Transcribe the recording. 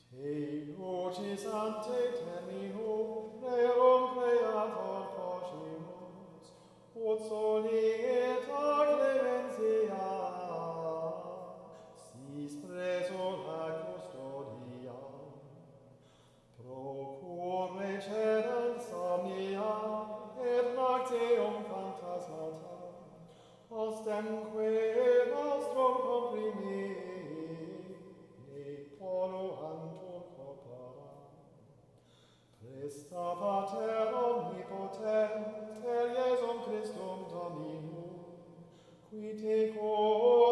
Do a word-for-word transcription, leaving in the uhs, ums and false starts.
Te lucis ante terminum rerum creator cosmos, ut soli et a clementia, sis preso la custodia. Procurre cedant somnia et nocteum phantasmata, ostemque nostrum comprimere ne poluantur corpora. Presta Pater omnipotent, per Iesum Christum Dominum, qui te